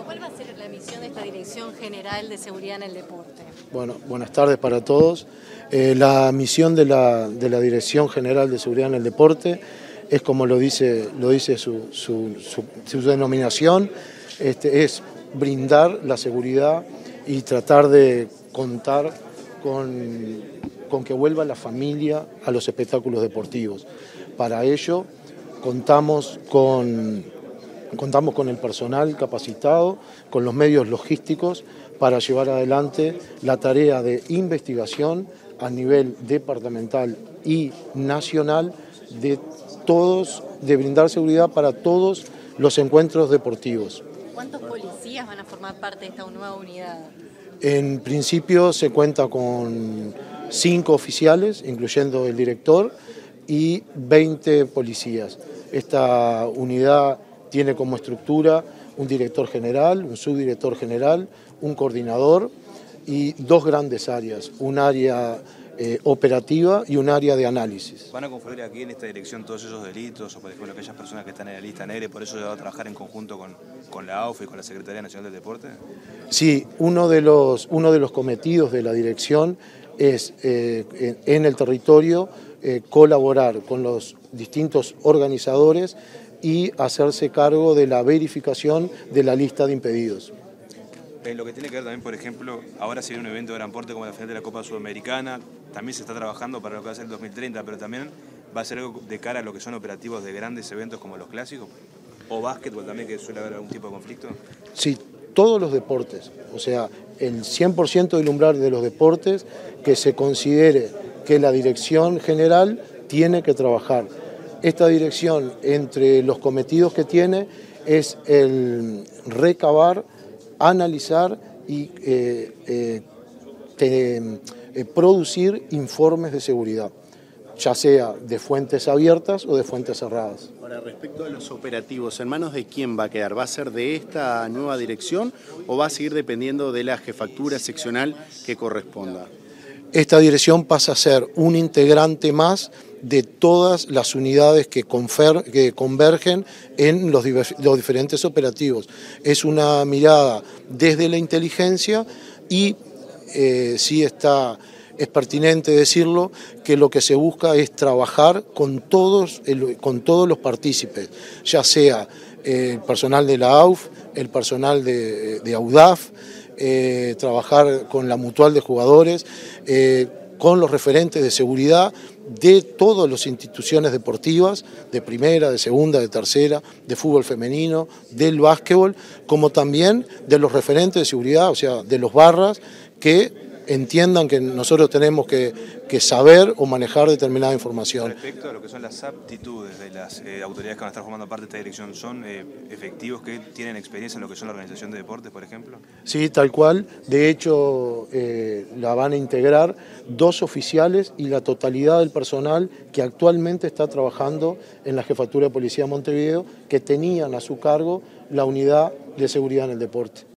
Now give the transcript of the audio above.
¿cuál va a ser la misión de esta Dirección General de Seguridad en el Deporte? Bueno, buenas tardes para todos. La misión de la Dirección General de Seguridad en el Deporte es, como lo dice su denominación, es brindar la seguridad y tratar de contar con que vuelva la familia a los espectáculos deportivos. Para ello contamos con el personal capacitado, con los medios logísticos para llevar adelante la tarea de investigación a nivel departamental y nacional de brindar seguridad para todos los encuentros deportivos. ¿Cuántos policías van a formar parte de esta nueva unidad? En principio se cuenta con 5 oficiales, incluyendo el director, y 20 policías. Esta unidad tiene como estructura un director general, un subdirector general, un coordinador y 2 grandes áreas, un área operativa y un área de análisis. ¿Van a confluir aquí en esta dirección todos esos delitos o, por ejemplo, aquellas personas que están en la lista negra y por eso va a trabajar en conjunto con la AUF y con la Secretaría Nacional del Deporte? Sí, uno de los cometidos de la dirección es en el territorio colaborar con los distintos organizadores y hacerse cargo de la verificación de la lista de impedidos. En lo que tiene que ver también, por ejemplo, ahora se viene un evento de gran porte como la final de la Copa Sudamericana, también se está trabajando para lo que va a ser el 2030, pero también va a ser algo de cara a lo que son operativos de grandes eventos como los clásicos, o básquetbol también, que suele haber algún tipo de conflicto. Sí, todos los deportes, o sea, el 100% del umbral de los deportes que se considere que la Dirección General tiene que trabajar. Esta dirección, entre los cometidos que tiene, es el recabar, analizar y producir informes de seguridad, ya sea de fuentes abiertas o de fuentes cerradas. Ahora, respecto a los operativos, ¿en manos de quién va a quedar? ¿Va a ser de esta nueva dirección o va a seguir dependiendo de la jefatura seccional que corresponda? Esta dirección pasa a ser un integrante más de todas las unidades que convergen en los diferentes operativos. Es una mirada desde la inteligencia y sí es pertinente decirlo que lo que se busca es trabajar con todos los partícipes, ya sea el personal de la AUF, el personal de AUDAF, trabajar con la mutual de jugadores, con los referentes de seguridad de todas las instituciones deportivas, de primera, de segunda, de tercera, de fútbol femenino, del básquetbol, como también de los referentes de seguridad, o sea, de los barras que entiendan que nosotros tenemos que saber o manejar determinada información. Respecto a lo que son las aptitudes de las autoridades que van a estar formando parte de esta dirección, ¿son efectivos que tienen experiencia en lo que son la organización de deportes, por ejemplo? Sí, tal cual. De hecho, la van a integrar 2 oficiales y la totalidad del personal que actualmente está trabajando en la Jefatura de Policía de Montevideo, que tenían a su cargo la unidad de seguridad en el deporte.